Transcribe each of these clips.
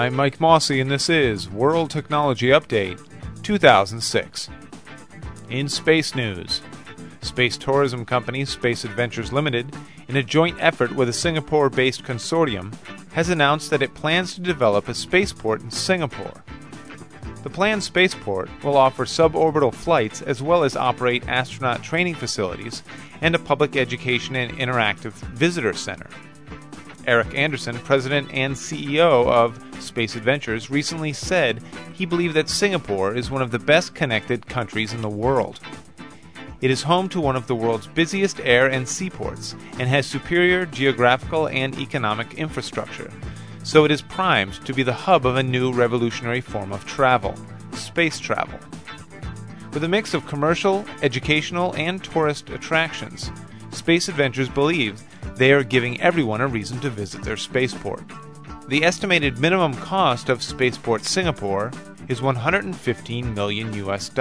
I'm Mike Mossy, and this is World Technology Update 2006. In space news, space tourism company Space Adventures Limited, in a joint effort with a Singapore-based consortium, has announced that it plans to develop a spaceport in Singapore. The planned spaceport will offer suborbital flights as well as operate astronaut training facilities and a public education and interactive visitor center. Eric Anderson, president and CEO of Space Adventures, recently said he believed that Singapore is one of the best connected countries in the world. It is home to one of the world's busiest air and seaports and has superior geographical and economic infrastructure, so it is primed to be the hub of a new revolutionary form of travel, space travel. With a mix of commercial, educational, and tourist attractions, Space Adventures believes they are giving everyone a reason to visit their spaceport. The estimated minimum cost of Spaceport Singapore is $115 million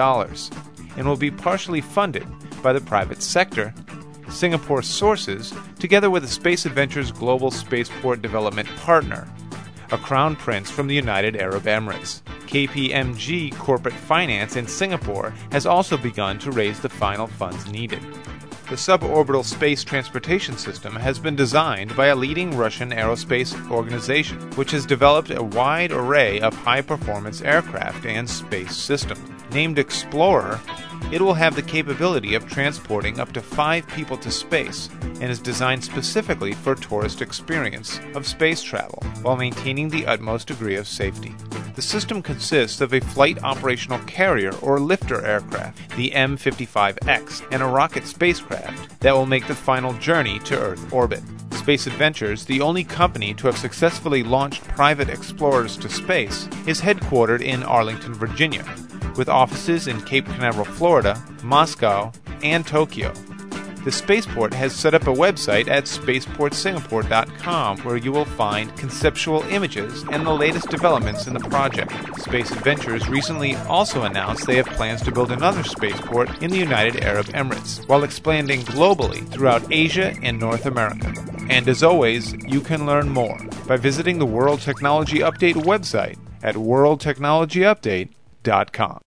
and will be partially funded by the private sector, Singapore sources, together with a Space Adventures global spaceport development partner, a crown prince from the United Arab Emirates. KPMG Corporate Finance in Singapore has also begun to raise the final funds needed. The suborbital space transportation system has been designed by a leading Russian aerospace organization, which has developed a wide array of high-performance aircraft and space systems. Named Explorer, it will have the capability of transporting up to 5 people to space and is designed specifically for tourist experience of space travel while maintaining the utmost degree of safety. The system consists of a flight operational carrier or lifter aircraft, the M55X, and a rocket spacecraft that will make the final journey to Earth orbit. Space Adventures, the only company to have successfully launched private explorers to space, is headquartered in Arlington, Virginia, with offices in Cape Canaveral, Florida, Moscow, and Tokyo. The spaceport has set up a website at spaceportsingapore.com where you will find conceptual images and the latest developments in the project. Space Adventures recently also announced they have plans to build another spaceport in the United Arab Emirates, while expanding globally throughout Asia and North America. And as always, you can learn more by visiting the World Technology Update website at worldtechnologyupdate.com.